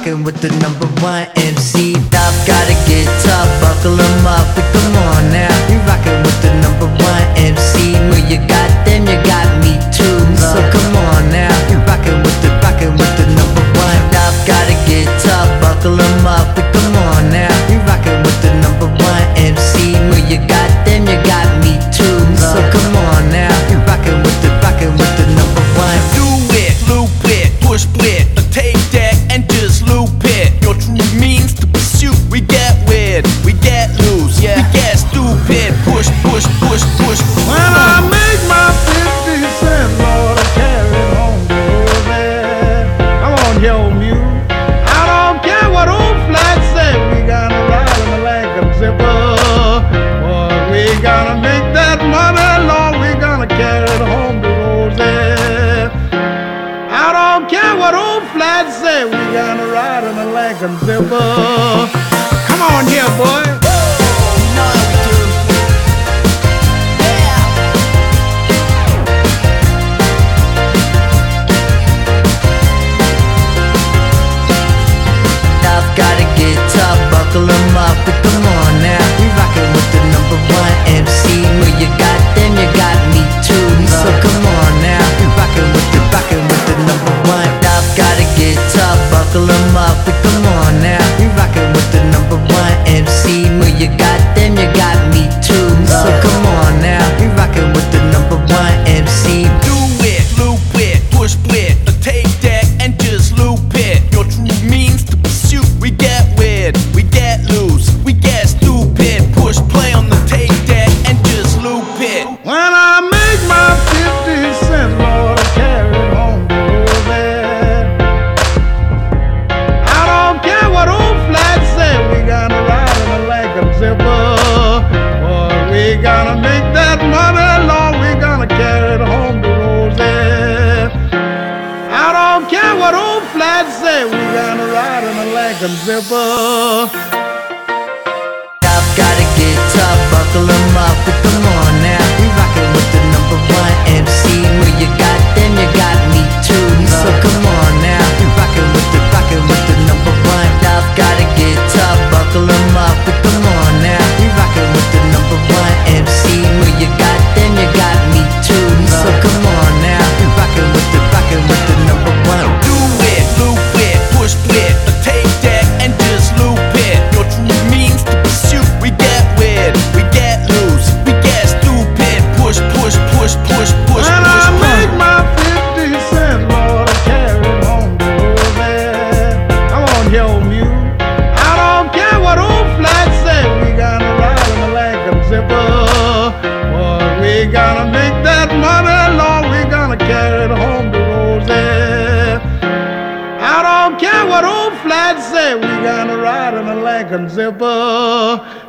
rockin' with the #1 MC. I've gotta get tough, buckle 'em up, but come on now. You rockin' with the #1 MC. When you got them, you got me too. So come on now, you rockin' with the #1. I've gotta get tough, buckle 'em up, but come on now. You rockin' with the #1 MC. When you got them, you got me too. So come on now, you rockin' with the #1. Do it, loop it, push split, take that and just loop it. Your true means to pursue. We get weird, we get loose, we get stupid. Push, push, push, push. When I make my 50 cents, Lord, I carry it home to Rosie. Come on, yo, mule. I don't care what old flags say. We gonna ride in the Lincoln zipper. Boy, we gonna make that money, Lord. We gonna carry it home to Rosie. I don't care what old flags say. We gonna ride in the Lincoln zipper. Come on here, boy. Gotta get tough, buckle 'em up, but come on now. We rockin' with the #1 MC. When you got them, you got me too. So come on now, we rockin' with the #1. I've gotta get tough, buckle 'em up, but come on now. We rockin' with the #1 MC. When you got them, you got me too. So come on now, we rockin' with the #1 MC. Do it, loop it, push split, take that and just loop it. Your true means to pursue. We get weird, we get loose, we get stupid. Push play on the take that and just loop it. When I make my 50 cents, Lord, I carry it home to Rosie. I don't care what old flags say. We gonna ride in the Lincoln zipper. Boy, we gonna make that money, Lord. We gonna carry it home to Rosie. I don't care what old flags say. We gonna ride in the Lincoln zipper. I've gotta get tough, buckle 'em up, but come on now. We rockin' with the #1 MC. When you got them, you got me too. So come on now, we rockin' with the #1. I've gotta get tough, buckle 'em up, but come on now. We rockin' with the #1 MC. When you got them, you got me too. So come on now, we rockin' with the #1. Do it, loop it, push split, take that and just loop it. Your true means to pursue. We get weird, we get loose, we get stupid. Push, push, push, push, push, When push. I make my 50 cents, Lord, I carry it home to Rosie. Come on, yo, mule. I don't care what old flags say. We gonna ride in the Lincoln zipper. Boy, we gonna make that money, Lord. We gonna carry it home to Rosie. I don't care what old flags say. We gonna ride in the Lincoln zipper.